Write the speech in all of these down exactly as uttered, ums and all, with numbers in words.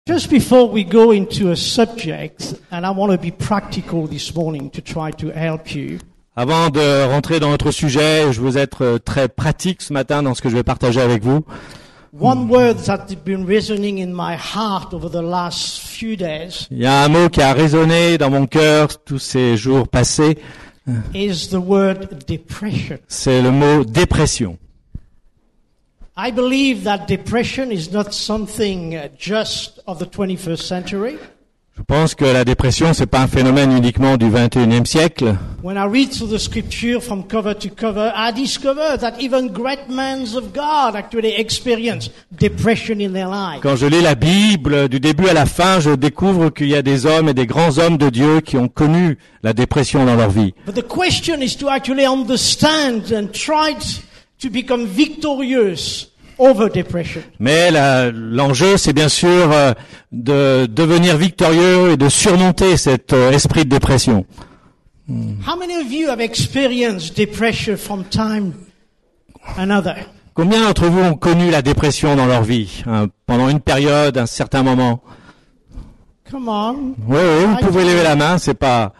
Just before we go into a subject, and I want to be practical this morning to try to help you. Avant de rentrer dans notre sujet, je veux être très pratique ce matin dans ce que je vais partager avec vous. One word that's been resonating in my heart over the last few days. Il y a un mot qui a résonné dans mon cœur tous ces jours passés. Is the word depression. C'est le mot dépression. I believe that depression is not something just of the twenty-first century. Je pense que la dépression, c'est pas un phénomène uniquement du vingt et unième siècle. When I read through the scripture from cover to cover, I discover that even great men of God actually experience depression in their lives. Quand je lis la Bible, du début à la fin, je découvre qu'il y a des hommes et des grands hommes de Dieu qui ont connu la dépression dans leur vie. But the question is to actually understand and try to become victorious over depression. Mais la, l'enjeu, c'est bien sûr euh, de devenir victorieux et de surmonter cet euh, esprit de dépression. How many of you have experienced depression from time another? Combien d'entre vous ont connu la dépression dans leur vie, hein, pendant une période, un certain moment? Come on. Oui, oui, vous pouvez lever la main, c'est pas...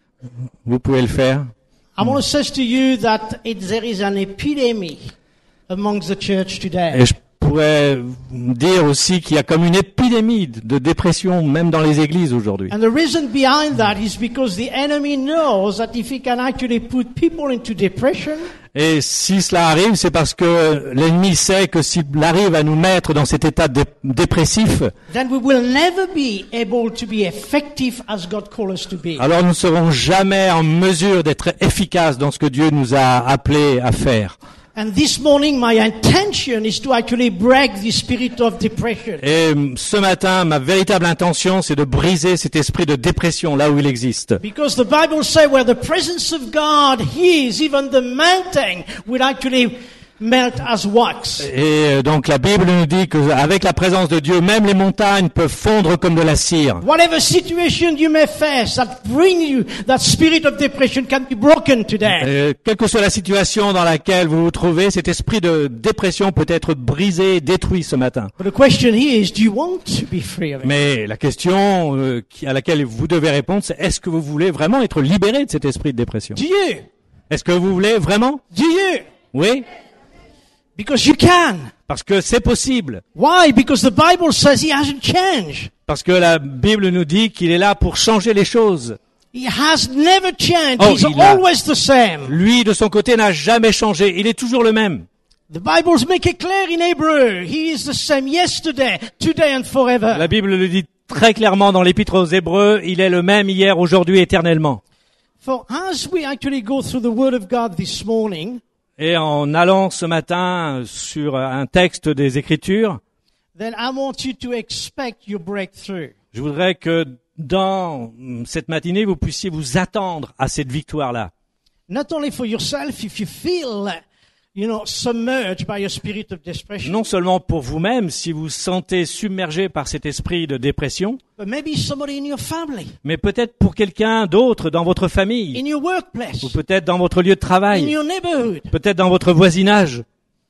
Vous pouvez le faire. I want to say to you that it, there is an epidemic amongst the church today. Et je pourrais dire aussi qu'il y a comme une épidémie de dépression même dans les églises aujourd'hui. And the reason behind that is because the enemy knows that if he can actually put people into depression, et si cela arrive, c'est parce que l'ennemi sait que s'il arrive à nous mettre dans cet état dé- dépressif, then we will never be able to be effective as God called us to be. alors nous ne serons jamais en mesure d'être efficaces dans ce que Dieu nous a appelés à faire. And this morning, my intention is to actually break the spirit of depression. Et ce matin, ma véritable intention, c'est de briser cet esprit de dépression là où il existe. Because the Bible says where the presence of God is, even the mountain will actually melt as wax. Et donc la Bible nous dit qu'avec la présence de Dieu, même les montagnes peuvent fondre comme de la cire. Whatever situation you may face that bring you that spirit of depression can be broken today. Et quelle que soit la situation dans laquelle vous vous trouvez, cet esprit de dépression peut être brisé, détruit ce matin. But the question here is, do you want to be free of it? Mais la question euh, qui, à laquelle vous devez répondre, c'est est-ce que vous voulez vraiment être libéré de cet esprit de dépression? Do you? Est-ce que vous voulez vraiment? Do you? Oui, Because you can. parce que c'est possible. Why? Because the Bible says he hasn't changed. Parce que la Bible nous dit qu'il est là pour changer les choses. He has never changed. Oh, He's il a- always the same. Lui, de son côté, n'a jamais changé. Il est toujours le même. The Bible make it clear in Hebrew. He is the same yesterday, today and forever. La Bible le dit très clairement dans l'Épître aux Hébreux, il est le même hier, aujourd'hui, éternellement. For as we actually go through the Word of God this morning, Et en allant ce matin sur un texte des Écritures, then I want you to expect your breakthrough. je voudrais que dans cette matinée, vous puissiez vous attendre à cette victoire-là. Not only for yourself, if you feel, you know, submerged by your spirit of depression, Non seulement pour vous-même, si vous vous sentez submergé par cet esprit de dépression, but maybe somebody in your family, mais peut-être pour quelqu'un d'autre dans votre famille, in your workplace, ou peut-être dans votre lieu de in travail, your neighborhood. peut-être dans votre voisinage.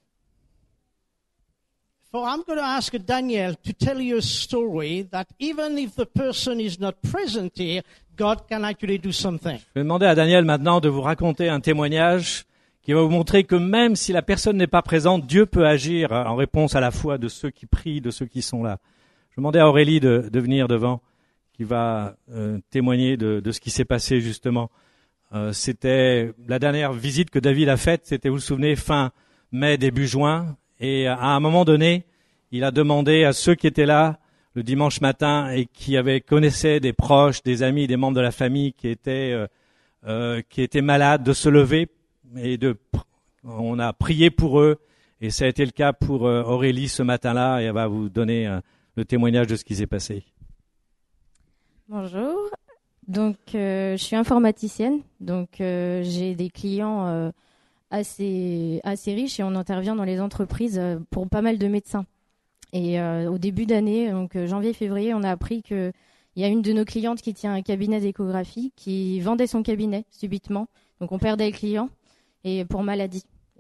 For I'm going to ask Daniel to tell you a story that even if the person is not present here, God can actually do something. Je vais demander à Daniel maintenant de vous raconter un témoignage qui va vous montrer que même si la personne n'est pas présente, Dieu peut agir en réponse à la foi de ceux qui prient, de ceux qui sont là. Je vais demander à Aurélie de, de venir devant, qui va euh, témoigner de, de ce qui s'est passé justement. Euh, c'était la dernière visite que David a faite, c'était, vous vous souvenez, fin mai, début juin. Et à un moment donné, il a demandé à ceux qui étaient là le dimanche matin et qui avaient connaissaient des proches, des amis, des membres de la famille qui étaient euh, euh, qui étaient malades de se lever et de. On a prié pour eux et ça a été le cas pour euh, Aurélie ce matin-là et elle va vous donner euh, le témoignage de ce qui s'est passé. Bonjour. Donc, euh, je suis informaticienne. Donc, euh, j'ai des clients euh, assez assez riches et on intervient dans les entreprises euh, pour pas mal de médecins. Et euh, au début d'année, donc euh, janvier-février, on a appris que il y a une de nos clientes qui tient un cabinet d'échographie qui vendait son cabinet subitement. Donc, on perdait le client et pour maladie.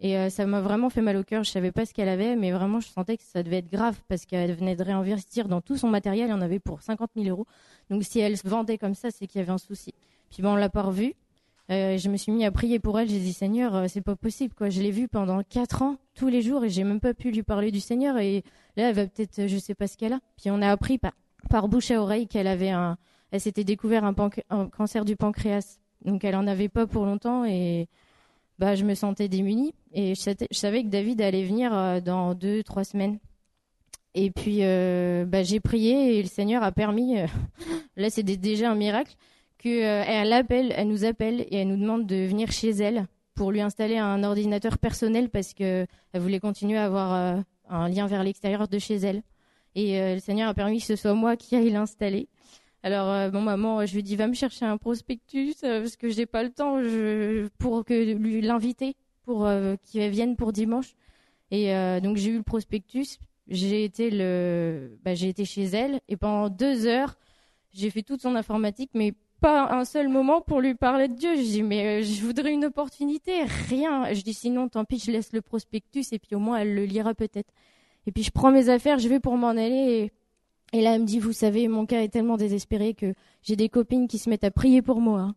Et euh, ça m'a vraiment fait mal au cœur. Je savais pas ce qu'elle avait, mais vraiment, je sentais que ça devait être grave parce qu'elle venait de réinvestir dans tout son matériel. Il y en avait pour cinquante mille euros. Donc, si elle se vendait comme ça, c'est qu'il y avait un souci. Puis, bon, on l'a pas revue. Euh, je me suis mis à prier pour elle. J'ai dit, Seigneur, euh, c'est pas possible, quoi. Je l'ai vue pendant quatre ans, tous les jours, et j'ai même pas pu lui parler du Seigneur. Et là, elle va peut-être, je sais pas ce qu'elle a. Puis, on a appris par, par bouche à oreille qu'elle avait un, elle s'était découvert un, panc- un cancer du pancréas. Donc, elle en avait pas pour longtemps et bah, je me sentais démunie et je savais, je savais que David allait venir euh, dans deux, trois semaines. Et puis, euh, bah, j'ai prié et le Seigneur a permis, euh, là c'est d- déjà un miracle, qu'elle appelle, elle nous appelle et elle nous demande de venir chez elle pour lui installer un ordinateur personnel parce qu'elle voulait continuer à avoir euh, un lien vers l'extérieur de chez elle. Et euh, le Seigneur a permis que ce soit moi qui aille l'installer. Alors, euh, bon, maman, je lui dis, va me chercher un prospectus euh, parce que j'ai pas le temps je, pour que lui l'inviter, pour euh, qu'il vienne pour dimanche. Et euh, donc, j'ai eu le prospectus. J'ai été le, bah, j'ai été chez elle et pendant deux heures, j'ai fait toute son informatique, mais pas un seul moment pour lui parler de Dieu. Je dis, mais euh, je voudrais une opportunité, rien. Je dis, sinon, tant pis, je laisse le prospectus et puis au moins, elle le lira peut-être. Et puis, je prends mes affaires, je vais pour m'en aller et Et là, elle me dit, vous savez, mon cas est tellement désespéré que j'ai des copines qui se mettent à prier pour moi.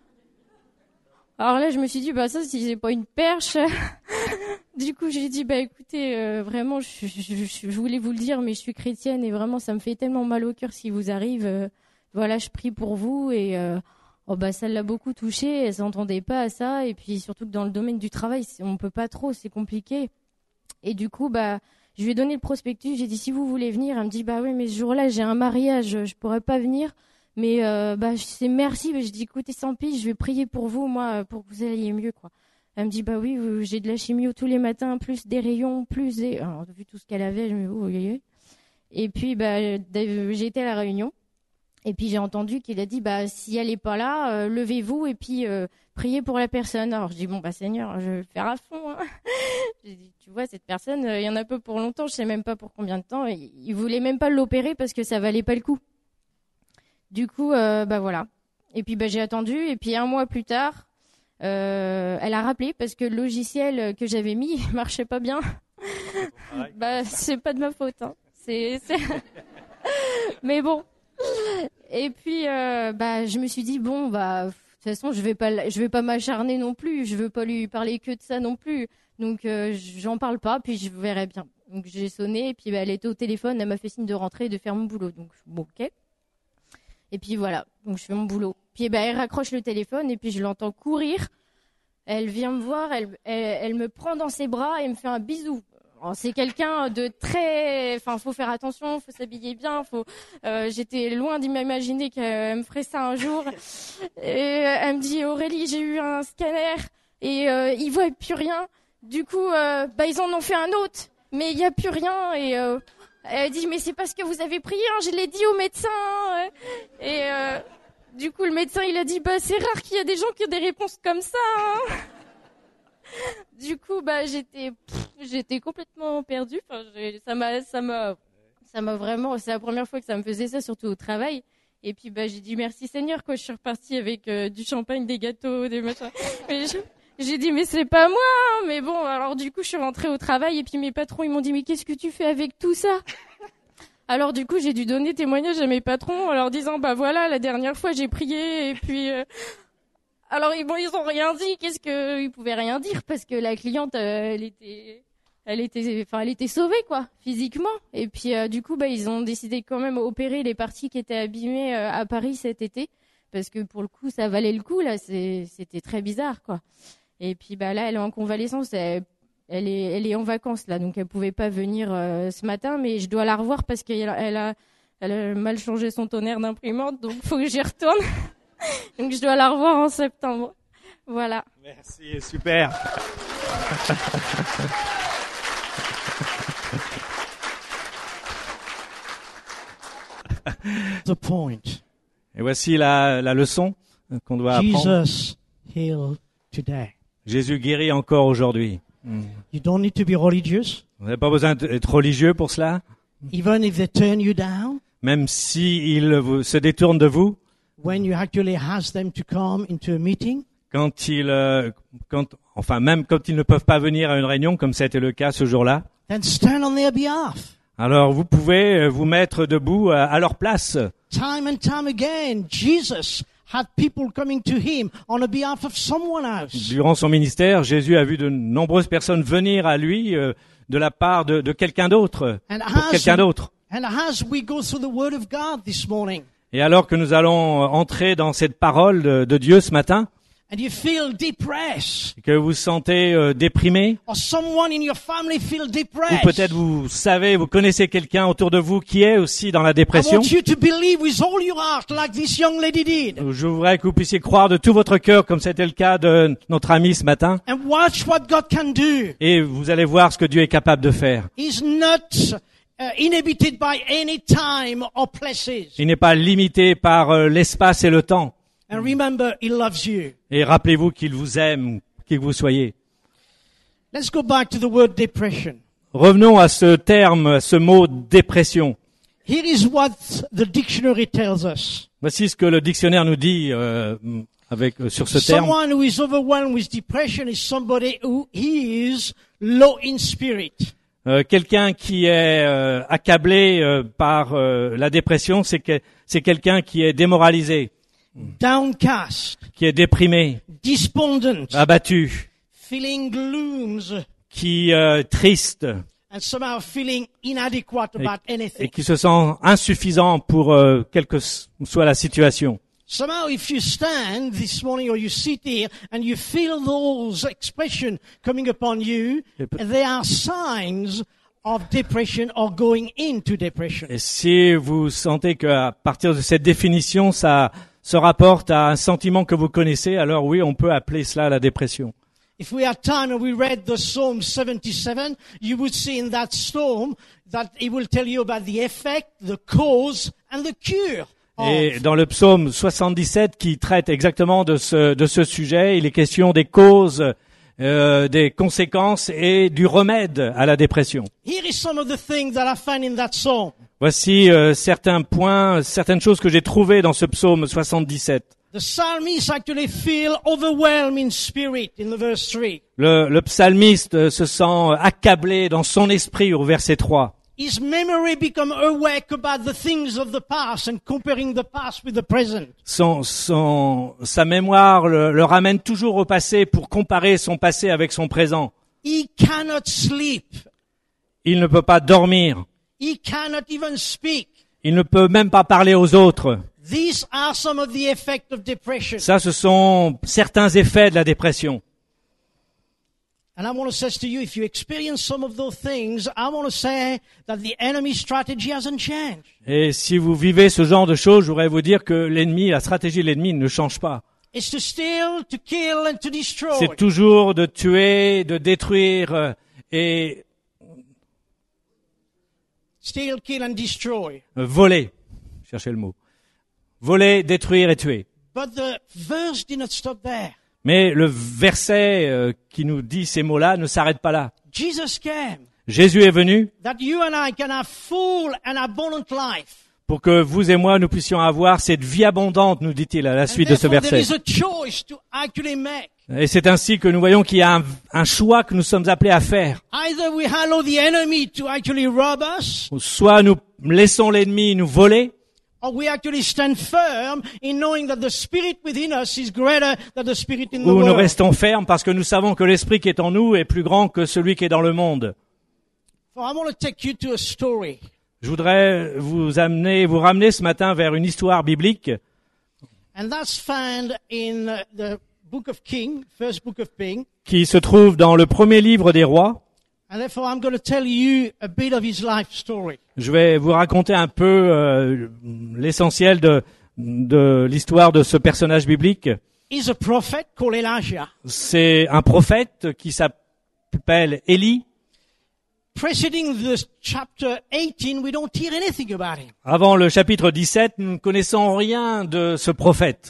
Alors là, je me suis dit, bah ça, si c'est pas une perche. Du coup, j'ai dit, bah écoutez, euh, vraiment, je, je, je, je voulais vous le dire, mais je suis chrétienne et vraiment, ça me fait tellement mal au cœur ce qui vous arrive. Euh, voilà, je prie pour vous et euh, oh bah ça l'a beaucoup touchée. Elle s'entendait pas à ça et puis surtout que dans le domaine du travail, on peut pas trop, c'est compliqué. Et du coup, bah je lui ai donné le prospectus, j'ai dit si vous voulez venir, elle me dit bah oui mais ce jour-là j'ai un mariage, je pourrais pas venir, mais euh, bah c'est merci, mais je dis écoutez sans pis, je vais prier pour vous moi pour que vous alliez mieux quoi. Elle me dit bah oui j'ai de la chimio tous les matins, plus des rayons, plus des, alors vu tout ce qu'elle avait, je me dis oh, oui, oui. Et puis bah j'ai été à la réunion et puis j'ai entendu qu'il a dit bah si elle est pas là, euh, levez-vous et puis euh, priez pour la personne. Alors je dis bon bah Seigneur, je vais le faire à fond. Hein. J'ai dit, tu vois, cette personne, il euh, y en a peu pour longtemps, je sais même pas pour combien de temps. Il, il voulait même pas l'opérer parce que ça valait pas le coup. Du coup, euh, bah voilà. Et puis bah j'ai attendu. Et puis un mois plus tard, euh, elle a rappelé parce que le logiciel que j'avais mis il marchait pas bien. Bah c'est pas de ma faute. Hein. C'est, c'est... Mais bon. Et puis euh, bah je me suis dit bon bah de toute façon je vais pas je vais pas m'acharner non plus. Je veux pas lui parler que de ça non plus. Donc euh, j'en parle pas, puis je verrai bien. Donc j'ai sonné, et puis bah, elle était au téléphone, elle m'a fait signe de rentrer et de faire mon boulot. Donc bon, ok. Et puis voilà, donc je fais mon boulot. Puis bah, elle raccroche le téléphone, et puis je l'entends courir. Elle vient me voir, elle, elle, elle me prend dans ses bras et me fait un bisou. Alors, c'est quelqu'un de très, enfin faut faire attention, faut s'habiller bien, faut. Euh, j'étais loin d'imaginer qu'elle me ferait ça un jour. Et elle me dit Aurélie, j'ai eu un scanner et euh, il voit plus rien. Du coup, euh, bah ils en ont fait un autre, mais il y a plus rien. Et euh, elle dit mais c'est parce que vous avez prié, hein, je l'ai dit au médecin. Hein. Et euh, du coup le médecin il a dit bah c'est rare qu'il y a des gens qui ont des réponses comme ça. Hein. Du coup bah j'étais pff, j'étais complètement perdue. Enfin j'ai, ça m'a ça m'a ça m'a vraiment, c'est la première fois que ça me faisait ça, surtout au travail. Et puis bah j'ai dit merci Seigneur quoi. Je suis repartie avec euh, du champagne, des gâteaux, des machins. Mais je, J'ai dit mais c'est pas moi, hein. Mais bon alors du coup je suis rentrée au travail et puis mes patrons ils m'ont dit mais qu'est-ce que tu fais avec tout ça? Alors du coup j'ai dû donner témoignage à mes patrons en leur disant bah voilà la dernière fois j'ai prié et puis euh... alors ils bon ils ont rien dit, qu'est-ce que ils pouvaient rien dire parce que la cliente euh, elle était elle était enfin elle était sauvée quoi physiquement et puis euh, du coup bah ils ont décidé quand même opérer les parties qui étaient abîmées euh, à Paris cet été parce que pour le coup ça valait le coup là, c'est c'était très bizarre quoi. Et puis bah là elle est en convalescence, elle, elle est elle est en vacances là donc elle pouvait pas venir euh, ce matin mais je dois la revoir parce qu'elle a, elle a elle a mal changé son tonnerre d'imprimante donc faut que j'y retourne. Donc je dois la revoir en septembre. Voilà. Merci, super. The point. Et voici la, la leçon qu'on doit apprendre. Jesus healed today. Jésus guérit encore aujourd'hui. Mm. You don't need to be religious. Vous n'avez pas besoin d'être religieux pour cela. Even if they turn you down. Même si il vous, se détourne de vous. When you actually ask them to come into a meeting. quand ils, euh, quand, enfin même quand ils ne peuvent pas venir à une réunion, comme ça a été le cas ce jour-là, then stand on their behalf. alors vous pouvez vous mettre debout à, à leur place. Time and time again, Jesus had people coming to him on the behalf of someone else. Durant son ministère, Jésus a vu de nombreuses personnes venir à lui euh, de la part de, de quelqu'un d'autre, And pour as, quelqu'un d'autre. and as we go through the Word of God this morning, Et alors que nous allons entrer dans cette parole de, de Dieu ce matin, and you feel depressed, que vous vous sentez euh, déprimé, or someone in your family feel ou depressed, peut-être vous savez, vous connaissez quelqu'un autour de vous qui est aussi dans la I dépression, want you to believe with all your heart like this young lady did. je voudrais que vous puissiez croire de tout votre cœur, comme c'était le cas de notre ami ce matin, And watch what God can do. et vous allez voir ce que Dieu est capable de faire. He's not uh, inhibited by any time or places. Il n'est pas limité par euh, l'espace et le temps. And remember, He loves you. Et rappelez-vous qu'il vous aime, qui que vous soyez. Let's go back to the word depression. Revenons à ce terme, à ce mot dépression. Here is what the dictionary tells us. Voici ce que le dictionnaire nous dit euh, avec euh, sur ce terme. Someone who is overwhelmed with depression is somebody who is low in spirit. Euh, quelqu'un qui est euh, accablé euh, par euh, la dépression, c'est que c'est quelqu'un qui est démoralisé, Downcast, qui est déprimé, despondent, abattu, feeling glooms, qui euh, triste and somehow feeling inadequate about et anything. qui se sent insuffisant pour euh, quelle que soit la situation. Somehow if you stand this morning or you sit here and you feel those expressions coming upon you, they are signs of depression or going into depression. Et si vous sentez qu'à partir de cette définition, ça se rapporte à un sentiment que vous connaissez, alors oui, on peut appeler cela la dépression. If we had time and we read the Psalm seventy-seven, you would see in that psalm that it will tell you about the effect, the cause, and the cure. Et dans le psaume soixante-dix-sept qui traite exactement de ce, de ce sujet, il est question des causes, euh, des conséquences et du remède à la dépression. Here is some of the things that I find in that psalm. Voici euh, certains points, certaines choses que j'ai trouvées dans ce psaume soixante-dix-sept. The psalmist actually feel overwhelmed in spirit in the verse three. Le, le psalmiste se sent accablé dans son esprit au verset trois. His memory become awake about the things of the past and comparing the past with the present. Son, son, sa mémoire le, le ramène toujours au passé pour comparer son passé avec son présent. He cannot sleep. Il ne peut pas dormir. He cannot even speak. Il ne peut même pas parler aux autres. These are some of the effects of depression. Ça, ce sont certains effets de la dépression. And I want to say to you, if you experience some of those things, I want to say that the enemy's strategy hasn't changed. Et si vous vivez ce genre de choses, je voudrais vous dire que l'ennemi, la stratégie de l'ennemi ne change pas. It's to steal, to kill, and to destroy. C'est toujours de tuer, de détruire euh, et Steal, kill, and destroy. euh, voler. Cherchez le mot. Voler, détruire et tuer. But the verse did not stop there. Mais le verset euh, qui nous dit ces mots-là ne s'arrête pas là. Jesus came Jésus est venu that you and I can have full and abundant life. pour que vous et moi, nous puissions avoir cette vie abondante, nous dit-il à la suite And de ce therefore, there verset. is a choice to actually make. Et c'est ainsi que nous voyons qu'il y a un, un choix que nous sommes appelés à faire. Either we allow the enemy to actually rob us, Soit nous laissons l'ennemi nous voler, or we actually stand firm in knowing that the spirit within us is greater than the spirit in the ou nous world. restons fermes parce que nous savons que l'esprit qui est en nous est plus grand que celui qui est dans le monde. So I want to take you to a story. Je voudrais vous amener, vous ramener ce matin vers une histoire biblique And that's found in the book of King, first book of King. qui se trouve dans le premier livre des rois. And therefore I'm going to tell you a bit of his life story. Je vais vous raconter un peu euh, l'essentiel de, de l'histoire de ce personnage biblique. He's a prophet called Elijah. C'est un prophète qui s'appelle Élie. Preceding the chapter eighteen, we don't hear anything about him. Avant le chapitre dix-sept, nous ne connaissons rien de ce prophète.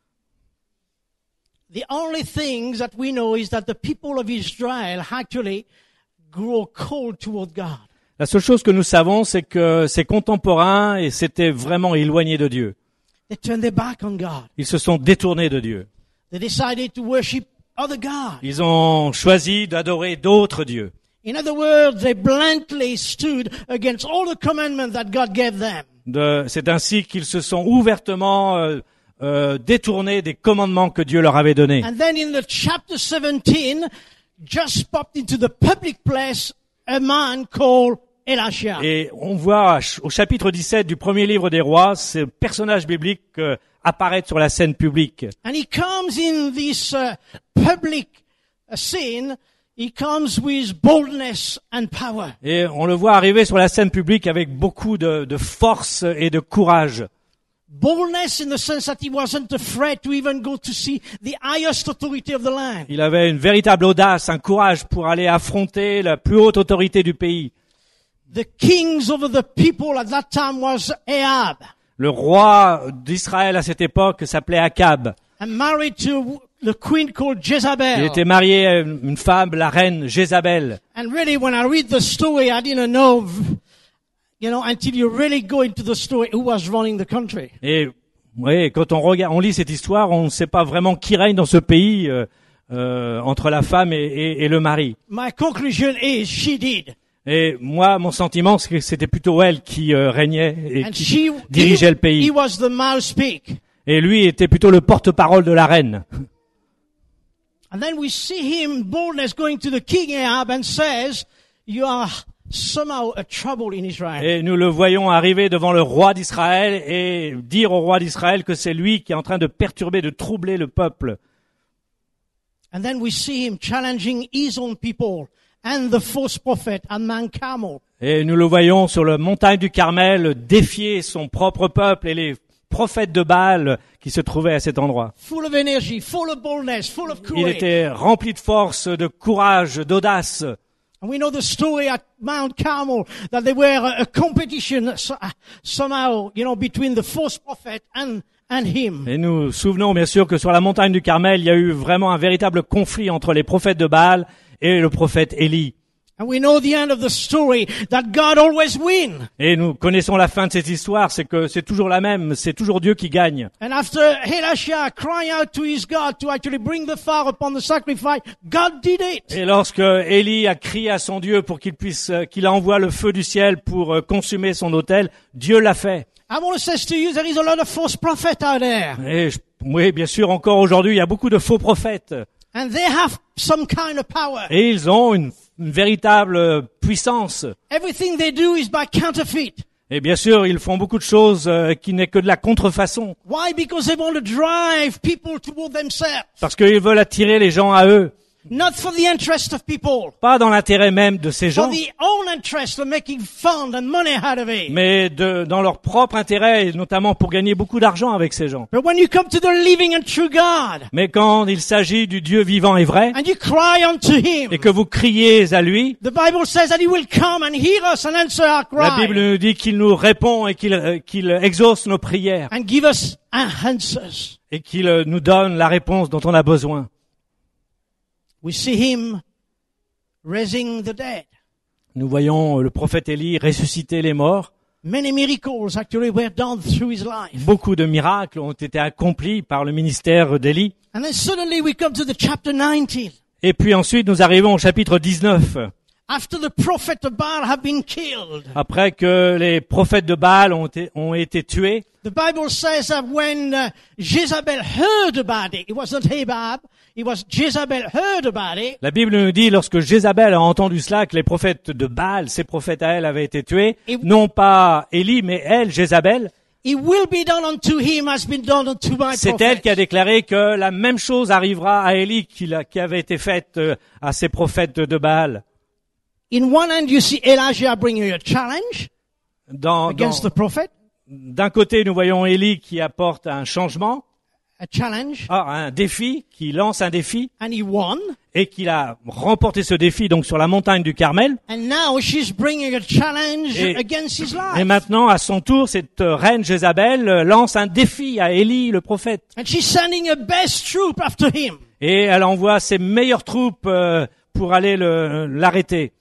The only things that we know is that the people of Israel actually grow cold toward God. La seule chose que nous savons, c'est que ses contemporains et s'étaient vraiment éloignés de Dieu. They turned their back on God. Ils se sont détournés de Dieu. They decided to worship other gods. Ils ont choisi d'adorer d'autres dieux. In other words, they bluntly stood against all the commandments that God gave them. De, c'est ainsi qu'ils se sont ouvertement euh, euh, détournés des commandements que Dieu leur avait donnés. And then in the chapter seventeen, just popped into the public place a man called Elisha. Et on voit au chapitre dix-sept du premier livre des rois, ce personnage biblique euh, apparaître sur la scène publique. And he comes in this uh, public uh, scene, he comes with boldness and power. Et on le voit arriver sur la scène publique avec beaucoup de, de force et de courage. Boldness in the sense that he wasn't afraid to even go to see the highest authority of the land. Il avait une véritable audace, un courage pour aller affronter la plus haute autorité du pays. The kings over the people at that time was Ahab. Le roi d'Israël à cette époque s'appelait Akab. And married to the queen called Jezebel. Il était marié à une femme, la reine Jézabel. And really, when I read the story, I didn't know, you know, until you really go into the story, who was running the country. Et oui, quand on regarde, on lit cette histoire, on ne sait pas vraiment qui règne dans ce pays euh, euh, entre la femme et, et, et le mari. My conclusion is she did. Et moi, mon sentiment, c'est que c'était plutôt elle qui euh, régnait et And qui she, dirigeait le he, he pays. was the mouthpiece. Et lui était plutôt le porte-parole de la reine. And then we see him boldness going to the king Ahab and says, you are somehow a trouble in Israel. Et nous le voyons arriver devant le roi d'Israël et dire au roi d'Israël que c'est lui qui est en train de perturber, de troubler le peuple. And then we see him challenging his own people and the false prophet at Mount Carmel. Et nous le voyons sur la montagne du Carmel défier son propre peuple et les prophètes de Baal qui se trouvaient à cet endroit. Full of energy, full of boldness, full of Il courage. était rempli de force, de courage, d'audace. And we know the story at Mount Carmel, that there were a, a competition so, uh, somehow, you know, between the false prophet and, and him. Et nous nous souvenons bien sûr que sur la montagne du Carmel, il y a eu vraiment un véritable conflit entre les prophètes de Baal et le prophète Élie. And we know the end of the story, that God always wins. Et nous connaissons la fin de cette histoire, c'est que c'est toujours la même, c'est toujours Dieu qui gagne. And after Elisha crying out to his God to actually bring the fire upon the sacrifice, God did it. Et lorsque Élie a crié à son Dieu pour qu'il puisse, euh, qu'il envoie le feu du ciel pour euh, consumer son autel, Dieu l'a fait. I want to say to you, there is a lot of false prophets out there. Et je- oui, bien sûr, encore aujourd'hui, il y a beaucoup de faux prophètes. And they have some kind of power. Et ils ont une, une véritable euh, puissance. Everything they do is by counterfeit. Et bien sûr, ils font beaucoup de choses euh, qui n'est que de la contrefaçon. Why? Because they want to drive people toward themselves. Parce qu'ils veulent attirer les gens à eux. Not for the interest of people. Pas dans l'intérêt même de ces For gens, the own interest of making fun and money out of it. mais de, dans leur propre intérêt, et notamment pour gagner beaucoup d'argent avec ces gens. But when you come to the living and true God, Mais quand il s'agit du Dieu vivant et vrai, and you cry unto Him, et que vous criez à lui, the Bible says that He will come and hear us and answer our la Bible cry nous dit qu'il nous répond et qu'il euh, qu'il exauce nos prières and give us our answers. et qu'il euh, nous donne la réponse dont on a besoin. We see Him raising the dead. Nous voyons euh, le prophète Élie ressusciter les morts. Many miracles actually were done through His life. Beaucoup de miracles ont été accomplis par le ministère d'Élie. And then suddenly we come to the chapter nineteen. Et puis ensuite, nous arrivons au chapitre dix-neuf. After the prophet of Baal have been killed, Après que les prophètes de Baal ont été, ont été tués, the Bible says that when uh, Jezebel heard about it, it wasn't Ahab, it was Jezebel heard about it, la Bible nous dit, lorsque Jézabel a entendu cela, que les prophètes de Baal, ces prophètes à elle, avaient été tués, Et- non pas Élie, mais elle, Jézabel, it will be done unto him as been done unto my c'est elle qui a prophet. déclaré que la même chose arrivera à Élie qui, qui avait été faite euh, à ces prophètes de Baal. In one hand, you see Elijah bringing a challenge Dans, dans- against the prophet, d'un côté, nous voyons Élie qui apporte un changement, a challenge, ah, un défi, qui lance un défi, and he won. et qu'il a remporté ce défi donc sur la montagne du Carmel. And now she's bringing a challenge Et- against his Et life. maintenant, à son tour, cette euh, reine Jézabel euh, lance un défi à Élie, le prophète. And she's sending her best troop after him. Et elle envoie ses meilleures troupes euh, pour aller le- l'arrêter.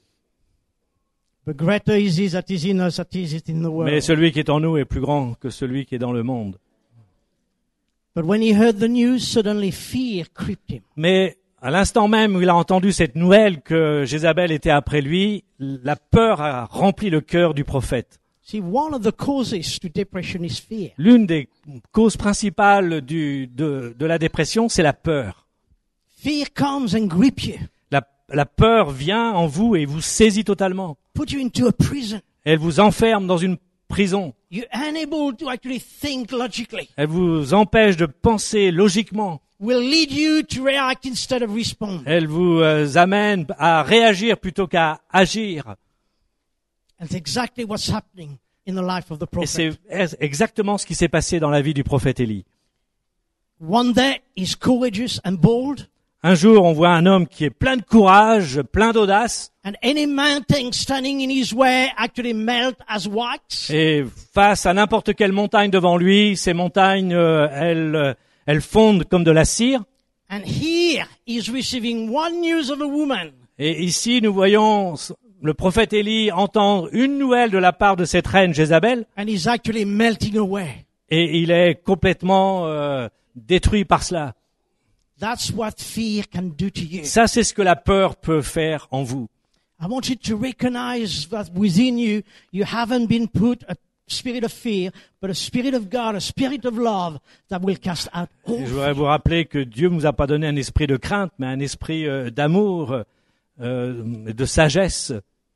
But greater is he that is in us that is it in the world. Mais celui qui est en nous est plus grand que celui qui est dans le monde. But when he heard the news, suddenly fear crept him. Mais à l'instant même où il a entendu cette nouvelle que Jézabel était après lui, la peur a rempli le cœur du prophète. See, one of the causes to depression is fear. L'une des causes principales du, de, de la dépression, c'est la peur. Fear comes and grips you, La, la peur vient en vous et vous saisit totalement. put you into a prison. Elle vous enferme dans une prison. You're unable to actually think logically. Elle vous empêche de penser logiquement. Will lead you to react instead of respond. Elle vous euh, amène à réagir plutôt qu'à agir. And it's exactly what's happening in the life of the Et c'est prophet. exactement ce qui s'est passé dans la vie du prophète Élie. One day, he's courageous and bold, Un jour, on voit un homme qui est plein de courage, plein d'audace, and any mountain standing in his way actually melt as wax. et face à n'importe quelle montagne devant lui, ces montagnes, euh, elles, euh, elles fondent comme de la cire. And here, he's receiving one news of a woman. Et ici, nous voyons le prophète Élie entendre une nouvelle de la part de cette reine Jézabel, And he's actually melting away. et il est complètement euh, détruit par cela. That's what fear can do to you. Ça, c'est ce que la peur peut faire en vous. I want you to recognize that within you, you haven't been put a spirit of fear, but a spirit of God, a spirit of love that will cast out all Et je voudrais fear. vous rappeler que Dieu ne nous a pas donné un esprit de crainte, mais un esprit euh, d'amour, euh, de sagesse.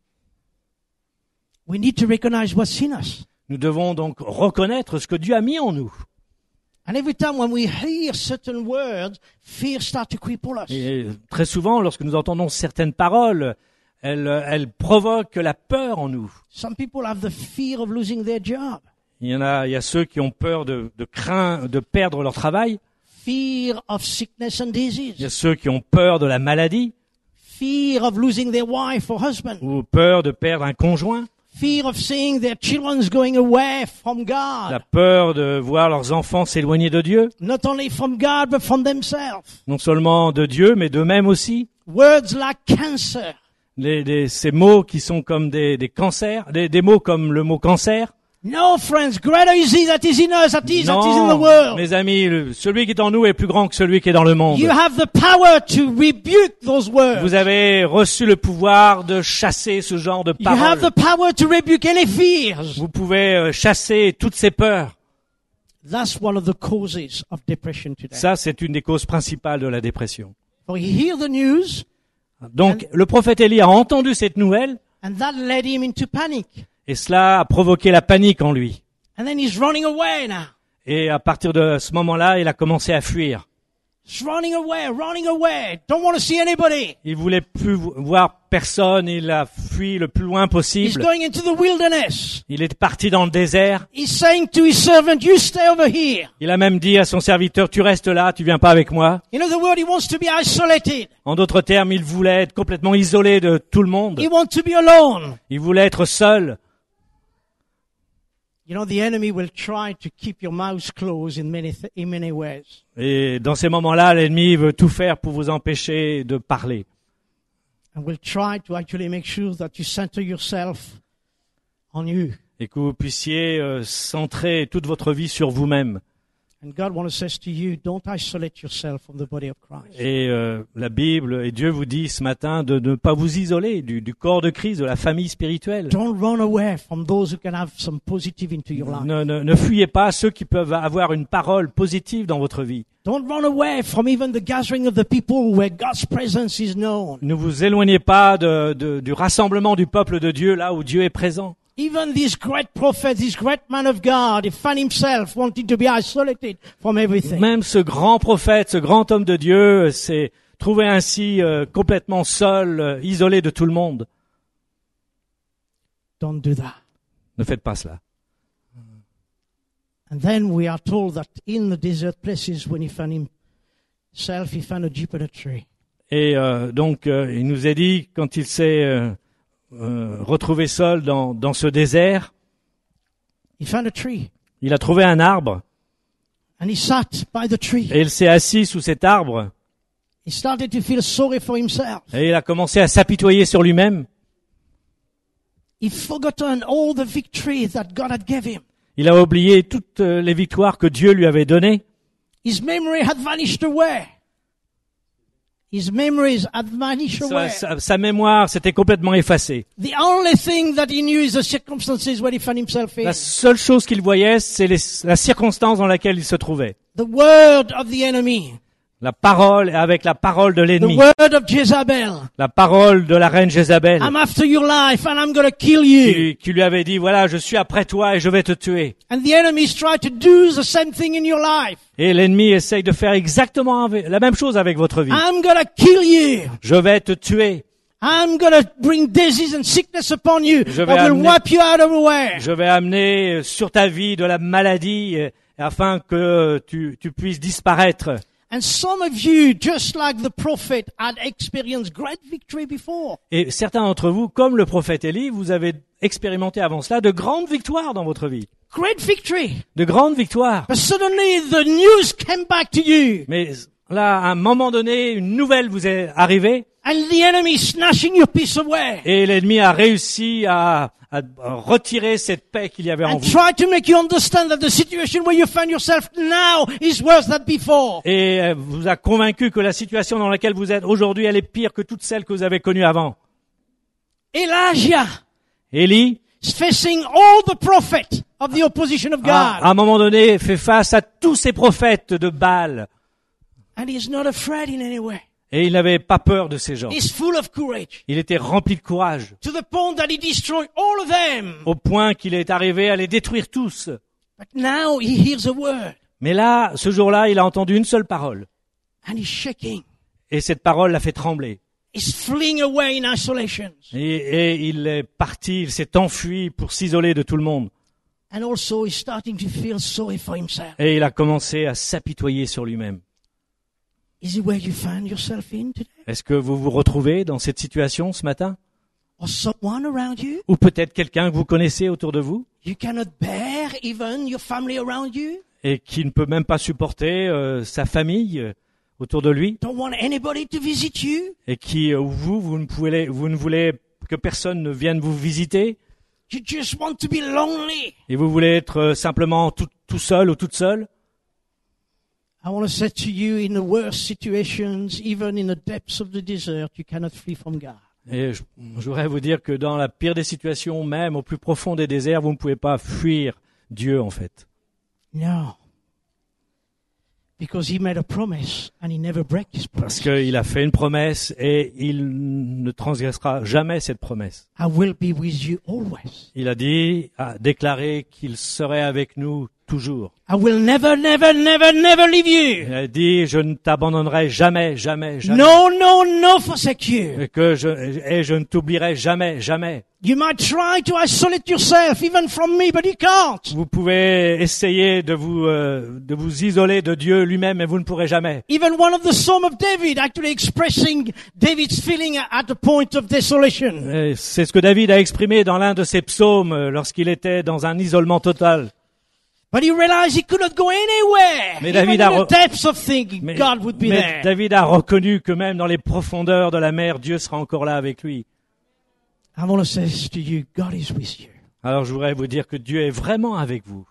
We need to recognize what's in us. Nous devons donc reconnaître ce que Dieu a mis en nous. And every time when we hear certain words, fear starts to creep on us. Et très souvent, lorsque nous entendons certaines paroles, elles, elles provoquent la peur en nous. Some people have the fear of losing their job, Il y en a, il y a ceux qui ont peur de, de craindre, de perdre leur travail. fear of sickness and Il y a disease, ceux qui ont peur de la maladie, fear of losing their wife or husband, ou peur de perdre un conjoint, fear of seeing their children going away from la God, peur de voir leurs enfants s'éloigner de Dieu, not only from God, but from themselves. non seulement de Dieu, mais d'eux-mêmes aussi. Words like cancer, Les, les- ces mots qui sont comme des, des cancers, des, des mots comme le mot cancer. no, friends, greater is he that is in us, that is, that is in the Non, world. mes amis, le- celui qui est en nous est plus grand que celui qui est dans le monde. You have the power to rebuke those words. Vous avez reçu le pouvoir de chasser ce genre de You have paroles. the power to rebuke any fears. Vous pouvez euh, chasser toutes ces peurs. That's one of the causes of depression today. Ça, c'est une des causes principales de la dépression. For he heard the news, Donc, le prophète Élie a entendu cette nouvelle, and that led him into panic. et cela a provoqué la panique en lui. And then he's running away now. Et à partir de ce moment-là, il a commencé à fuir. He's running away, running away. Don't want to see anybody. Il voulait plus voir personne, il a fui le plus loin He's possible. going into the wilderness. Il est parti dans le désert. He's saying to his servant, you stay over here. Il a même dit à son serviteur, tu restes là, tu viens pas avec moi. In other words, he wants to be isolated. En d'autres termes, il voulait être complètement isolé de tout le monde. He wants to be alone. Il voulait être seul. You know, the enemy will try to keep your mouth closed in many, th- in many ways. Et dans ces moments-là, l'ennemi veut tout faire pour vous empêcher de parler. And will try to actually make sure that you center yourself on you. Et que vous puissiez euh, centrer toute votre vie sur vous-même. And God wants to say to you, don't isolate yourself from the body of Christ. Et euh, la Bible et Dieu vous dit ce matin de ne pas vous isoler du, du corps de Christ, de la famille spirituelle. Don't run away from those who can have some positive into your life. Ne, ne, ne fuyez pas ceux qui peuvent avoir une parole positive dans votre vie. Don't run away from even the gathering of the people where God's presence is known. Ne vous éloignez pas de, de, du rassemblement du peuple de Dieu là où Dieu est présent. Even this great prophet, this great man of God, he found himself wanting to be isolated from everything. Même ce grand prophète, ce grand homme de Dieu s'est trouvé ainsi euh, complètement seul, euh, isolé de tout le monde. Don't do that. Ne faites pas cela. And then we are told that in the desert places, when he found himself, he found a juniper tree. Et euh, donc, euh, il nous est dit, quand il s'est euh, euh, retrouvé seul dans, dans ce désert, He found a tree. il a trouvé un arbre, And he sat by the tree. et il s'est assis sous cet arbre, He started to feel sorry for himself. et il a commencé à s'apitoyer sur lui-même. He'd forgotten all the victories that God had given him. Il a oublié toutes euh, les victoires que Dieu lui avait données. His memory had vanished away. His memories had vanished Sa, away. sa, sa mémoire s'était complètement effacée. The only thing that he knew is the circumstances where he found himself in. La seule chose qu'il voyait, c'est les, la circonstance dans laquelle il se trouvait. The word of the enemy. La parole avec la parole de The l'ennemi. word of Jezebel. La parole de la reine Jézabel. I'm after your life and I'm going to kill you. Qui, qui lui avait dit, voilà, je suis après toi et je vais te tuer. And the enemies try to do the same thing in your life. Et l'ennemi essaye de faire exactement avec- la même chose avec votre vie. I'm going to kill you. Je vais te tuer. I'm going to bring disease and sickness upon you. Je I vais will amener- wipe you out of the way. Je vais amener sur ta vie de la maladie euh, afin que tu, tu puisses disparaître. And some of you, just like the prophet, had experienced great victory before. Et certains d'entre vous, comme le prophète Élie, vous avez expérimenté avant cela de grandes victoires dans votre vie. Great victory. De grandes victoires. But suddenly the news came back to you. Mais là, à un moment donné, une nouvelle vous est arrivée And the enemy is snatching your peace away. et l'ennemi a réussi à, à retirer cette paix qu'il y avait en And vous. try to make you understand that the situation where you find yourself now is worse than before. Et euh, vous a convaincu que la situation dans laquelle vous êtes aujourd'hui, elle est pire que toutes celles que vous avez connues avant. Elijah Élie, is facing all the prophets of the opposition of à, à God. un moment donné, fait face à tous ces prophètes de Baal. And he's not afraid in any way. Et il n'avait pas peur de ces gens. He's full of courage. Il était rempli de courage, To the point that he destroyed all of them. au point qu'il est arrivé à les détruire tous. But now he hears a word. Mais là, ce jour-là, il a entendu une seule parole. And he's shaking. Et cette parole l'a fait trembler. He's fleeing away in isolation. Et, et il est parti, il s'est enfui pour s'isoler de tout le monde. And also he's starting to feel sorry for himself. Et il a commencé à s'apitoyer sur lui-même. Is it where you find yourself in today? Est-ce que vous vous retrouvez dans cette situation ce matin? Or someone around you? Ou peut-être quelqu'un que vous connaissez autour de vous You cannot bear even your family around you? et qui ne peut même pas supporter euh, sa famille euh, autour de lui Don't want anybody to visit you? et qui, euh, vous, vous ne, pouvez, vous ne voulez que personne ne vienne vous visiter You just want to be lonely? et vous voulez être euh, simplement tout, tout seul ou toute seule? I want to say to you, in the worst situations, even in the depths of the desert, you cannot flee from God. Et je, je voudrais vous dire que dans la pire des situations, même au plus profond des déserts, vous ne pouvez pas fuir Dieu en fait. No. Because he made a promise and he never breaks his Parce promise. qu'il a fait une promesse et il ne transgressera jamais cette promesse. I will be with you always. Il a dit, a déclaré qu'il serait avec nous toujours. I will never, never, never, never leave you. Il a dit, je ne t'abandonnerai jamais, jamais, jamais. No, no, no forsake you. Et que je, et je ne t'oublierai jamais, jamais. You might try to isolate yourself even from me, but you can't. Vous pouvez essayer de vous, euh, de vous isoler de Dieu lui-même, mais vous ne pourrez jamais. Even one of the Psalms of David actually expressing David's feeling at the point of desolation. Et c'est ce que David a exprimé dans l'un de ses psaumes euh, lorsqu'il était dans un isolement total. But he realized he could not go anywhere. Mais Even David in a the re- depths of thinking, Mais, God would be mais there. David a reconnu que même dans les profondeurs de la mer, Dieu sera encore là avec lui. I want to say to you, God is with you. Alors je voudrais vous dire que Dieu est vraiment avec vous.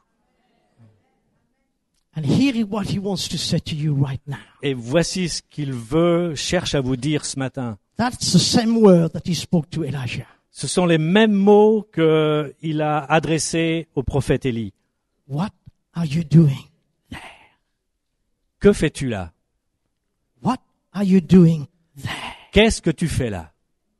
And hear what he wants to say to you right now. Et voici ce qu'il veut, cherche à vous dire ce matin. That's the same word that he spoke to Elijah. Ce sont les mêmes mots qu'il a adressés au prophète Élie. What are you doing there? Que fais-tu là? What are you doing there? Qu'est-ce que tu fais là?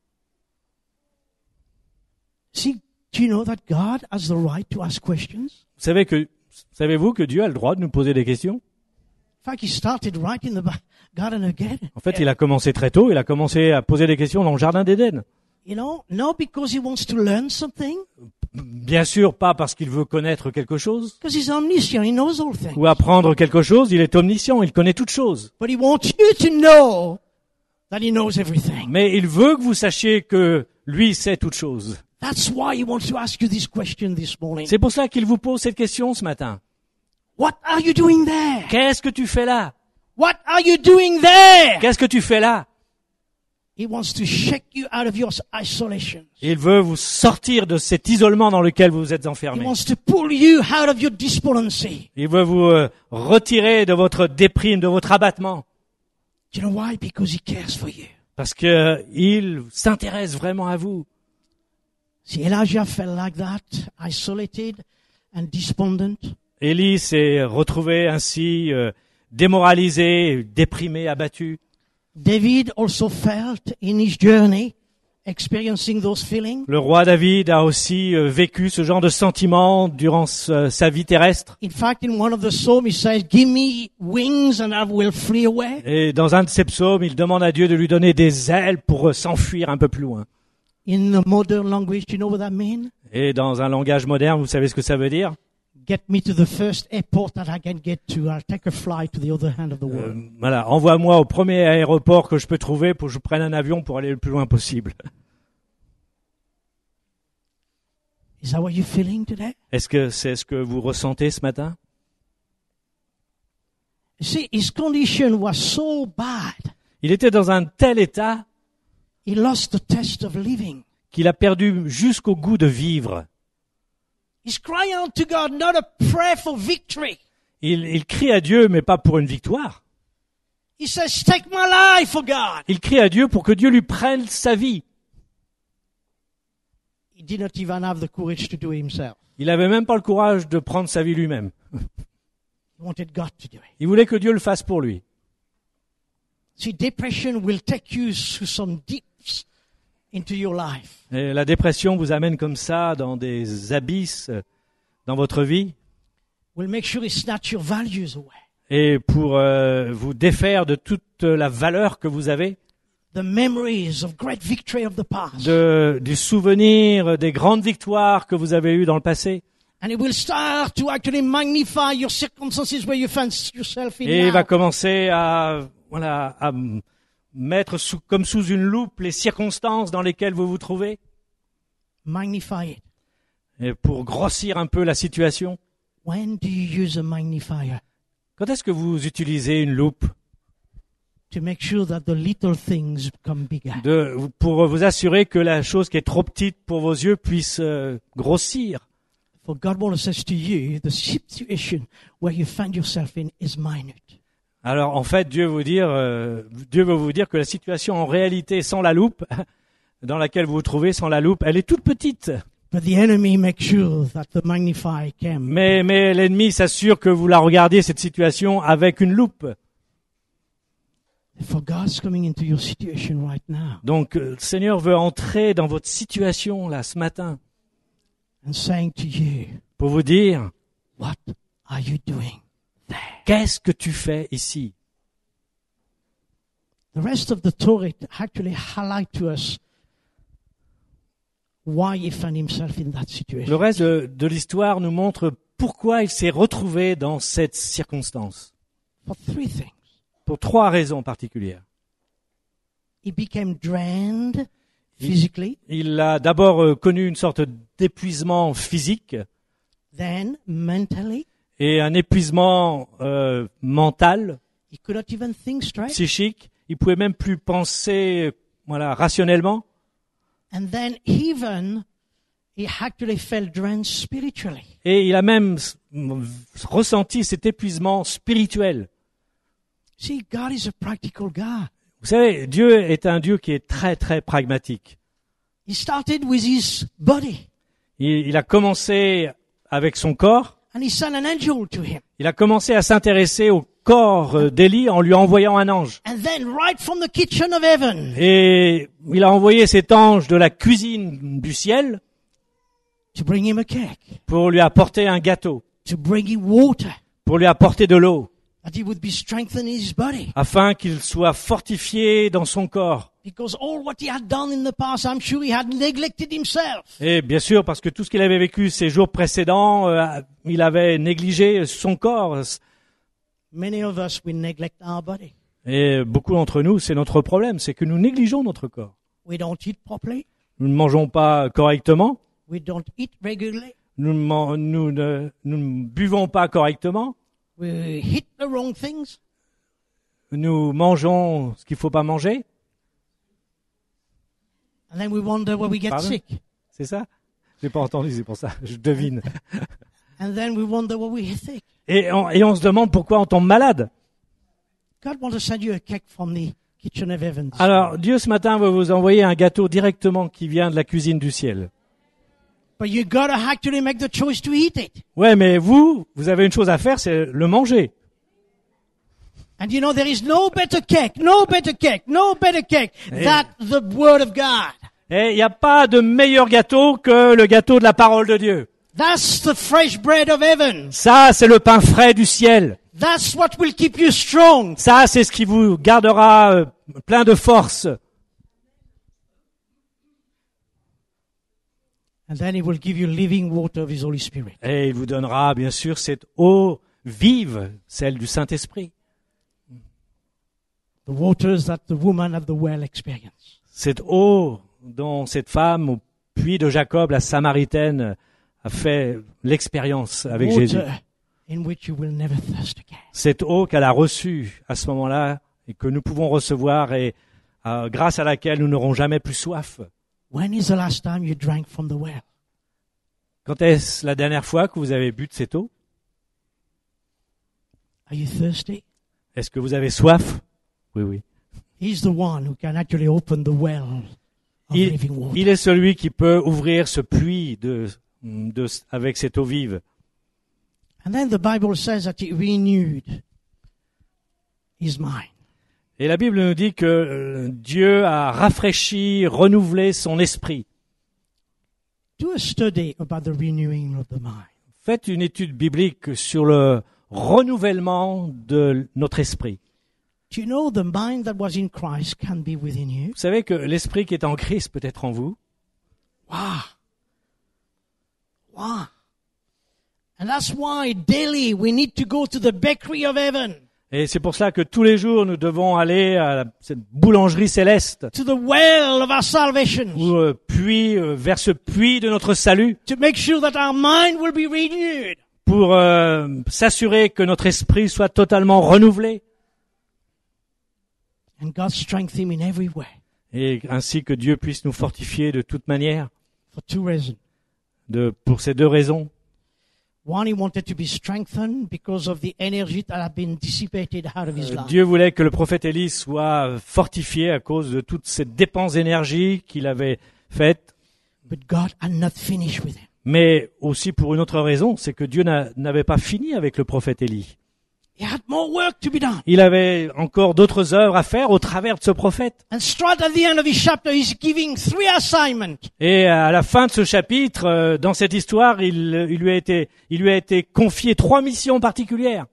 See, do you know that God has the right to ask questions? Vous savez que, savez-vous que Dieu a le droit de nous poser des questions? In fact, he started right in the ba- Garden of Eden. En fait, il a commencé très tôt, il a commencé à poser des questions dans le jardin d'Éden. You know, not because he wants to learn something, Bien sûr, pas parce qu'il veut connaître quelque chose because he's omniscient, he knows all things. ou apprendre quelque chose, il est omniscient, il connaît toutes choses. But he wants you to know that he knows everything. Mais il veut que vous sachiez que lui sait toutes choses. That's why he wants to ask you this question this morning. C'est pour ça qu'il vous pose cette question ce matin. What are you doing there? Qu'est-ce que tu fais là? What are you doing there? Qu'est-ce que tu fais là? He wants to shake you out of your isolation. Il veut vous sortir de cet isolement dans lequel vous êtes He enfermé. wants to pull you out of your despondency. Il veut vous euh, retirer de votre déprime, de votre abattement. Do you know why? Because he cares for you. Parce que euh, il s'intéresse vraiment à vous. See, Elijah felt like that, isolated and despondent. Élie s'est retrouvé ainsi euh, démoralisé, déprimé, abattu. David also felt in his journey, experiencing those feelings. Le roi David a aussi euh, vécu ce genre de sentiments durant sa, sa vie terrestre. In fact, in one of the psalms, he says, "Give me wings and I will flee away." Et dans un de ses psaumes, il demande à Dieu de lui donner des ailes pour euh, s'enfuir un peu plus loin. In the modern language, do you know what that means? Et dans un langage moderne, vous savez ce que ça veut dire? Get me to the first airport that I can get to. I'll take a flight to the other hand of the Euh, world. voilà, envoie-moi au premier aéroport que je peux trouver pour que je prenne un avion pour aller le plus loin possible. Is that what you're feeling today? Est-ce que c'est ce que vous ressentez ce matin? You see, his condition was so bad, Il était dans un tel état he lost the taste of living. qu'il a perdu jusqu'au goût de vivre. He's crying out to God, not a prayer for victory. Il, il crie à Dieu, mais pas pour une victoire. He says, take my life, oh God. Il crie à Dieu pour que Dieu lui prenne sa vie. He did not even have the courage to do it himself. Il n'avait même pas le courage de prendre sa vie lui-même. He wanted God to do it. Il voulait que Dieu le fasse pour lui. See, depression will take you through some deeps into your life. Et la dépression vous amène comme ça dans des abysses euh, dans votre vie. Will make sure it snatch your values away. Et pour euh, vous défaire de toute la valeur que vous avez, The memories of great victory of the past. de, du souvenir des grandes victoires que vous avez eues dans le passé. And it will start to actually magnify your circumstances where you find yourself in Et il now. va commencer à, voilà, à m- mettre sous, comme sous une loupe les circonstances dans lesquelles vous vous trouvez, Magnify it. et pour grossir un peu la situation. When do you use a magnifier? Quand est-ce que vous utilisez une loupe To make sure that the little things become bigger. de, pour vous assurer que la chose qui est trop petite pour vos yeux puisse euh, grossir? For God wants to say to you, the situation where you find yourself in is minute. Alors en fait, Dieu veut dire, euh, Dieu veut vous dire que la situation en réalité sans la loupe, dans laquelle vous vous trouvez sans la loupe, elle est toute petite. But the enemy makes sure that the magnifier can. Mais, mais l'ennemi s'assure que vous la regardiez, cette situation, avec une loupe. For God's coming into your situation right now Donc euh, le Seigneur veut entrer dans votre situation là ce matin and saying to you, pour vous dire, what are you doing there? qu'est-ce que tu fais ici? The rest of the Torah actually highlight to us why he found himself in that Le situation. reste de, de l'histoire nous montre pourquoi il s'est retrouvé dans cette circonstance. For three things. Pour trois raisons particulières. He became drained physically, Il a d'abord euh, connu une sorte d'épuisement physique then mentally. et un épuisement euh, mental, He could not even think straight. psychique. Il pouvait même plus penser, euh, voilà, rationnellement. And then even he actually felt drained spiritually. Et il a même s- m- ressenti cet épuisement spirituel. See, God is a practical God. Vous savez, Dieu est un Dieu qui est très très pragmatique. He started with his body Il, il a commencé avec son corps. and he sent an angel to him. Il a commencé à s'intéresser au corps euh, d'Élie en lui envoyant un ange. And then right from the kitchen of heaven, Et il a envoyé cet ange de la cuisine du ciel to bring him a cake, pour lui apporter un gâteau, to bring him water, pour lui apporter de l'eau, that he would be strengthened in his body. afin qu'il soit fortifié dans son corps. Because all what he had done in the past, I'm sure he had neglected himself. Et bien sûr, parce que tout ce qu'il avait vécu ces jours précédents, euh, il avait négligé son corps. Many of us, we neglect our body. Et beaucoup d'entre nous, c'est notre problème, c'est que nous négligeons notre corps. We don't eat properly. Nous ne mangeons pas correctement, We don't eat regularly. nous ne, man- nous ne, nous ne buvons pas correctement, We hit the wrong things. nous mangeons ce qu'il ne faut pas manger. And then we wonder why we get Pardon? sick. C'est ça? J'ai pas entendu, c'est pour ça. Je devine. And then we wonder why we get sick. Et on, et on se demande pourquoi on tombe malade. God wants to send you a cake from the kitchen of heaven. Alors, Dieu ce matin va vous envoyer un gâteau directement qui vient de la cuisine du ciel. But you got to actually make the choice to eat it. Ouais, mais vous, vous avez une chose à faire, c'est le manger. And you know, there is no better cake, no better cake, no better cake Eh. than the Word of God. Et il n'y a pas de meilleur gâteau que le gâteau de la parole de Dieu. That's the fresh bread of heaven. Ça, c'est le pain frais du ciel. That's what will keep you strong. Ça, c'est ce qui vous gardera euh, plein de force. And then He will give you living water of His Holy Spirit. Et il vous donnera, bien sûr, cette eau vive, celle du Saint-Esprit. The waters that the woman at the well experienced. Cette eau dont cette femme au puits de Jacob, la Samaritaine, a fait l'expérience avec Jésus. Water in which you will never thirst again. Cette eau qu'elle a reçue à ce moment-là et que nous pouvons recevoir et euh, grâce à laquelle nous n'aurons jamais plus soif. When is the last time you drank from the well? Quand est-ce la dernière fois que vous avez bu de cette eau? Are you thirsty? Est-ce que vous avez soif? Oui, oui. He's the one who can actually open the well of Il, living water. il est celui qui peut ouvrir ce puits de, de, avec cette eau vive. And then the Bible says that He renewed His mind. Et la Bible nous dit que euh, Dieu a rafraîchi, renouvelé son esprit. Do a study about the renewing of the mind. Faites une étude biblique sur le renouvellement de notre esprit. Do you know the mind that was in Christ can be within you? Vous savez que l'esprit qui est en Christ peut être en vous. Wow. Wow. And that's why daily we need to go to the bakery of heaven, Et c'est pour cela que tous les jours nous devons aller à la- cette boulangerie céleste, to the well of our salvation, ou euh, puis euh, vers ce puits de notre salut, to make sure that our mind will be renewed. pour euh, s'assurer que notre esprit soit totalement renouvelé, And God strengthen him in every way et ainsi que Dieu puisse nous fortifier de toute manière. for two reasons. De, pour ces deux raisons. One, he wanted to be strengthened because of the energy that had been dissipated out of his Euh, life. Dieu voulait que le prophète Élie soit fortifié à cause de toute cette dépense d'énergie qu'il avait faite, But God had not finished with him. mais aussi pour une autre raison, c'est que Dieu n'a- n'avait pas fini avec le prophète Élie. He had more work to be done. Il avait encore d'autres œuvres à faire au travers de ce prophète. And straight at the end of his chapter, he's giving three assignments. Et à la fin de ce chapitre, euh, dans cette histoire, il, il lui a été, il lui a été confié trois missions particulières.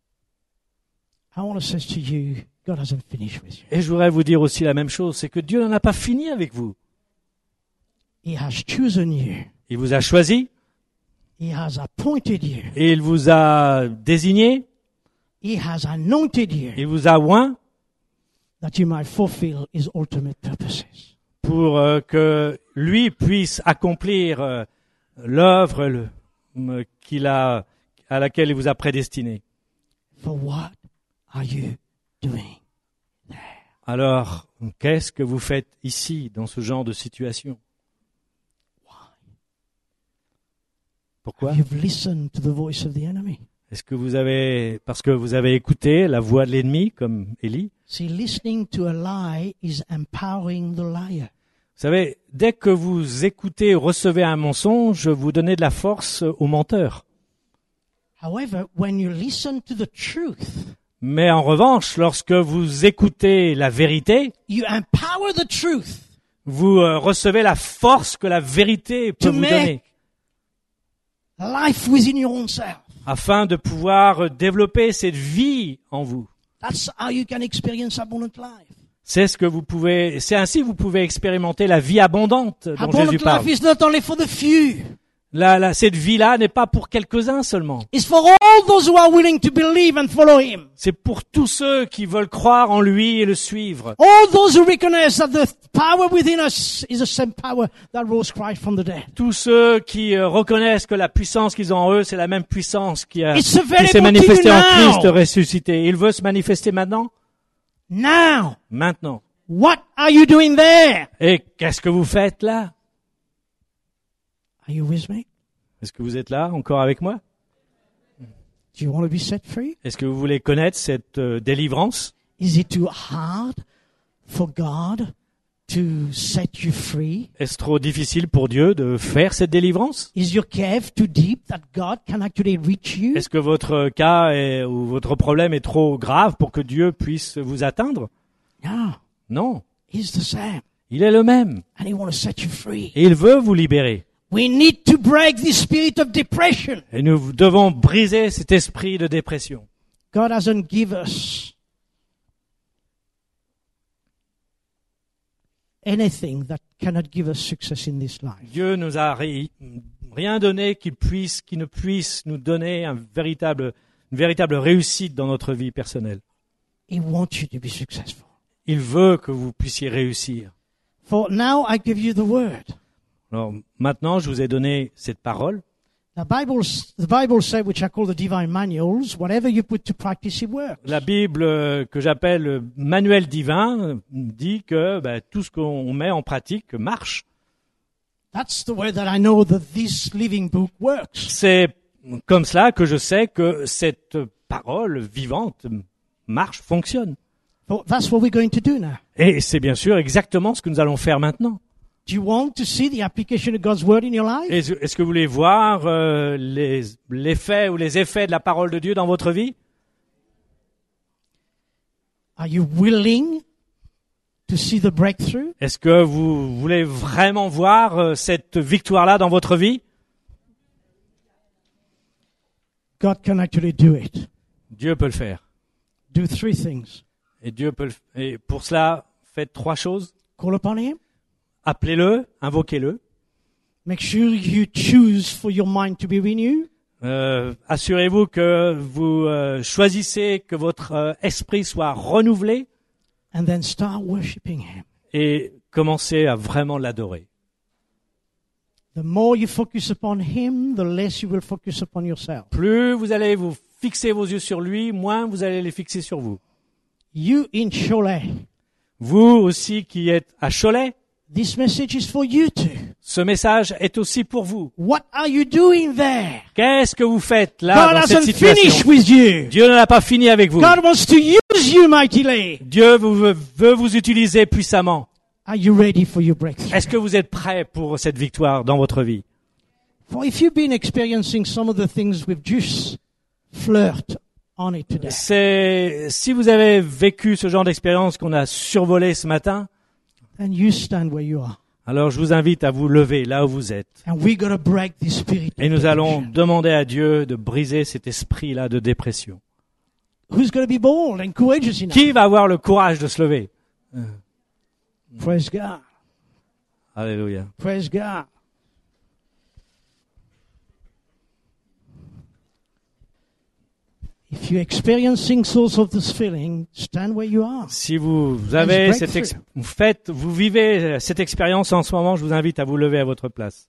I want to say to you, God hasn't finished with you. Et je voudrais vous dire aussi la même chose, c'est que Dieu n'en a pas fini avec vous. He has chosen you. Il vous a choisi, He has appointed you. et il vous a désigné, He has anointed you il vous a oint that you might fulfill his ultimate purposes. pour euh, que lui puisse accomplir euh, l'œuvre le- euh, qu'il a, à laquelle il vous a prédestiné. For what are you doing? Alors, qu'est-ce que vous faites ici, dans ce genre de situation? Pourquoi? You've listened to the voice of the enemy. Est-ce que vous avez, parce que vous avez écouté la voix de l'ennemi, comme Élie? See, listening to a lie is empowering the liar. Vous savez, dès que vous écoutez ou recevez un mensonge, vous donnez de la force au menteur. However, when you listen to the truth, Mais en revanche, lorsque vous écoutez la vérité, you empower the truth vous euh, recevez la force que la vérité peut To vous make- donner, life within your own self. afin de pouvoir euh, développer cette vie en vous. That's how you can experience abundant life. C'est ce que vous pouvez, c'est ainsi que vous pouvez expérimenter la vie abondante dont Abundant Jésus parle. life is not only for the few. La, la, cette vie-là n'est pas pour quelques-uns seulement. It's for all those who are willing to believe and follow him. C'est pour tous ceux qui veulent croire en lui et le suivre. All those who recognize that the power within us is the same power that rose Christ from the dead. Tous ceux qui euh, reconnaissent que la puissance qu'ils ont en eux, c'est la même puissance qui, a, It's qui available s'est to manifestée you en now. Christ ressuscité. Il veut se manifester maintenant? Now, Maintenant. What are you doing there? Et qu'est-ce que vous faites là? Are you with me? Est-ce que vous êtes là encore avec moi? Do you want to be set free? Est-ce que vous voulez connaître cette euh, délivrance? Is it too hard for God to set you free? Est-ce trop difficile pour Dieu de faire cette délivrance? Is your cave too deep that God can actually reach you? Est-ce que votre cas est, ou votre problème est trop grave pour que Dieu puisse vous atteindre? No, Non, He's the same, il est le même and He wants to set you free. et il veut vous libérer. We need to break this spirit of depression. Et nous devons briser cet esprit de dépression. God hasn't given us anything that cannot give us success in this life. Dieu nous a ri- rien donné qui puisse, qui ne puisse nous donner un véritable, une véritable réussite dans notre vie personnelle. He wants you to be successful. Il veut que vous puissiez réussir. For now I give you the word. Alors maintenant, je vous ai donné cette parole. The Bible, the Bible says, which are called the divine manuals, whatever you put to practice, it works. La Bible euh, que j'appelle le manuel divin euh, dit que ben, tout ce qu'on met en pratique marche. That's the way that I know that this living book works. C'est comme cela que je sais que cette parole vivante marche, fonctionne. So that's what we're going to do now. Et c'est bien sûr exactement ce que nous allons faire maintenant. Do you want to see the application of God's word in your life? Est-ce est-ce que vous voulez voir euh, les, l'effet ou les effets de la parole de Dieu dans votre vie? Are you willing to see the breakthrough? Est-ce que vous voulez vraiment voir euh, cette victoire-là dans votre vie? God can actually do it. Dieu peut le faire. Do three things. Et Dieu peut le f- Et pour cela, faites trois choses. Call upon Him. Appelez-le, invoquez-le. Make sure you choose for your mind to be renewed. Euh, assurez-vous que vous euh, choisissez que votre euh, esprit soit renouvelé And then start worshiping Him. et commencez à vraiment l'adorer. The more you focus upon Him, the less you will focus upon yourself. Plus vous allez vous fixer vos yeux sur lui, moins vous allez les fixer sur vous. You in Cholet, Vous aussi qui êtes à Cholet, this message is for you too. ce message est aussi pour vous. What are you doing there? Qu'est-ce que vous faites là God dans cette hasn't finished situation? with you. Dieu ne l'a pas fini avec vous. God wants to use you mightily. Dieu vous veut, veut vous utiliser puissamment. Are you ready for your breakthrough? Est-ce que vous êtes prêts pour cette victoire dans votre vie? For if you've been experiencing some of the things we've just flirt on it today, C'est si vous avez vécu ce genre d'expérience qu'on a survolé ce matin, then you stand where you are. alors je vous invite à vous lever là où vous êtes. And we're going to break this spirit. Et of nous allons depression. demander à Dieu de briser cet esprit-là de dépression. Who's going to be bold and courageous enough? Qui va avoir le courage de se lever? Praise God. Alléluia. Praise God. If you're experiencing source of this feeling, stand where you are. Si vous avez Let's cette break ex- vous faites, vous vivez cette expérience en ce moment, je vous invite à vous lever à votre place.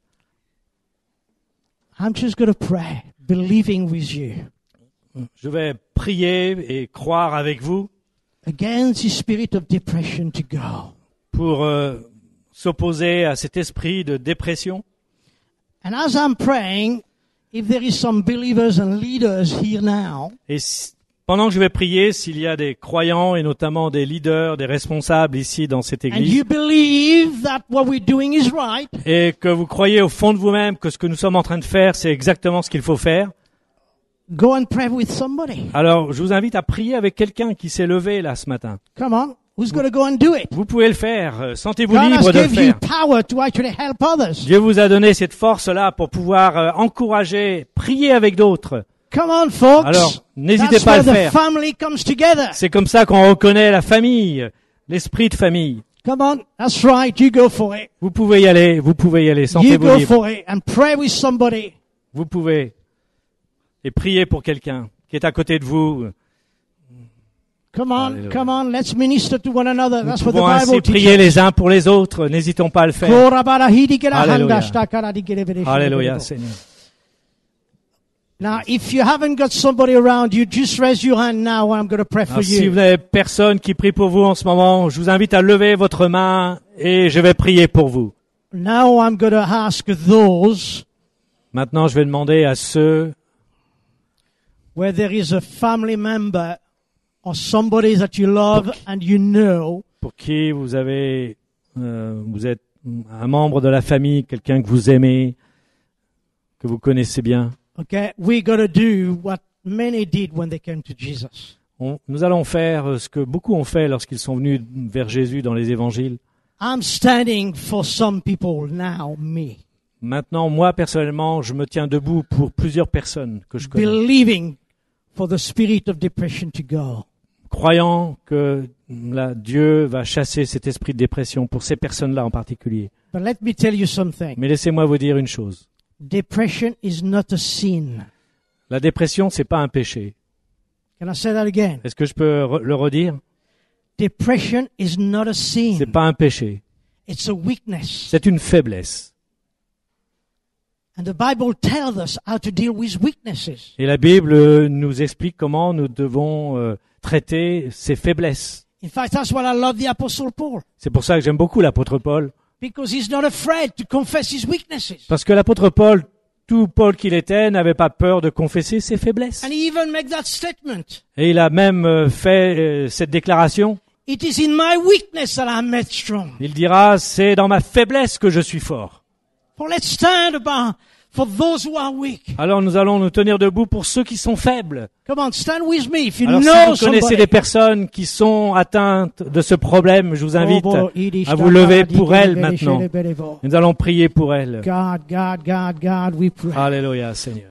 I'm just going to pray, believing with you Je vais prier et croire avec vous against the spirit of depression to go. pour euh, s'opposer à cet esprit de dépression. And as I'm praying, if there is some believers and leaders here now, Et si- pendant que je vais prier, s'il y a des croyants et notamment des leaders, des responsables ici dans cette and église, you believe that what we're doing is right, et que vous croyez au fond de vous-même que ce que nous sommes en train de faire, c'est exactement ce qu'il faut faire, go and pray with somebody. alors je vous invite à prier avec quelqu'un qui s'est levé là ce matin. Come on. Who's going to go and do it? Vous pouvez le faire, euh, sentez-vous God has libre de le given you faire. power to actually help others. Dieu vous a donné cette force-là pour pouvoir euh, encourager, prier avec d'autres. Come on, folks. Alors, n'hésitez That's pas à where le the faire. family comes together. C'est comme ça qu'on reconnaît la famille, l'esprit de famille. Come on. That's right. You go for it. Vous pouvez y aller, vous pouvez y aller, You sentez-vous go libre. for it and pray with somebody. Vous pouvez. Et prier pour quelqu'un qui est à côté de vous. Come on. Hallelujah. Come on. Let's minister to one another. Nous That's what pouvons the ainsi Bible prier teaches. les uns pour les autres. N'hésitons pas à le faire. Alléluia. Alléluia, Seigneur. Now, if you haven't got somebody around you, just raise your hand now and I'm going to pray for Alors, si you. vous n'avez personne qui prie pour vous en ce moment, je vous invite à lever votre main et je vais prier pour vous. Now I'm going to ask those Maintenant, je vais demander à ceux where there is a family member or somebody that you love and you know pour qui vous avez, euh, vous êtes un membre de la famille, quelqu'un que vous aimez, que vous connaissez bien. Okay, we're going to do what many did when they came to Jesus. On, nous allons faire ce que beaucoup ont fait lorsqu'ils sont venus vers Jésus dans les évangiles. I'm standing for some people now, me, Maintenant, moi, personnellement, je me tiens debout pour plusieurs personnes que je connais, believing for the spirit of depression to go. croyant que là, Dieu va chasser cet esprit de dépression pour ces personnes-là en particulier. But let me tell you something. Mais laissez-moi vous dire une chose. Depression is not a sin. La dépression, c'est pas un péché. Can I say that again? Est-ce que je peux re- le redire? Depression is not a sin. C'est pas un péché. It's a weakness. C'est une faiblesse. And the Bible tells us how to deal with weaknesses. Et la Bible euh, nous explique comment nous devons euh, traiter ces faiblesses. In fact, that's what I love the Apostle Paul. C'est pour ça que j'aime beaucoup l'apôtre Paul. Because he's not afraid to confess his weaknesses. Parce que l'apôtre Paul, tout Paul qu'il était, n'avait pas peur de confesser ses faiblesses. And he even made that statement. Et il a même euh, fait euh, cette déclaration. It is in my weakness that I'm made strong. Il dira, c'est dans ma faiblesse que je suis fort. For let's stand about for those who are weak. Alors nous allons nous tenir debout pour ceux qui sont faibles. Come on, stand with me if you Alors si know vous connaissez somebody. des personnes qui sont atteintes de ce problème, je vous invite Oh, à vous lever pour elles maintenant. Nous allons prier pour elles. God, God, God, God, we pray. Alléluia, Seigneur.